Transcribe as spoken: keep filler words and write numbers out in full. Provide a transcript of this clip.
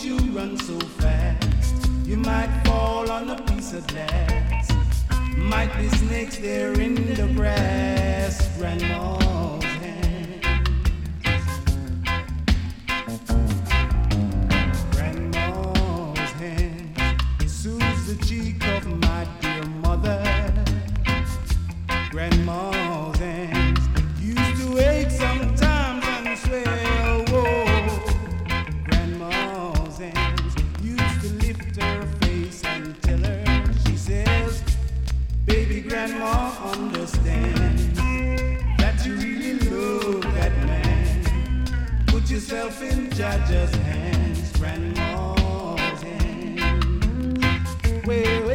you run so fast. You might fall on a piece of glass. Might be snakes there in the grass. Grandma's hand. Grandma's hand soothes the cheek of my dear mother. Grandma's hands used to ache sometimes and swell. Whoa. Grandma's hands used to lift her face and tell her, she says, baby, grandma understands that you really love that man. Put yourself in Jaja's hands, grandma's hands. Well,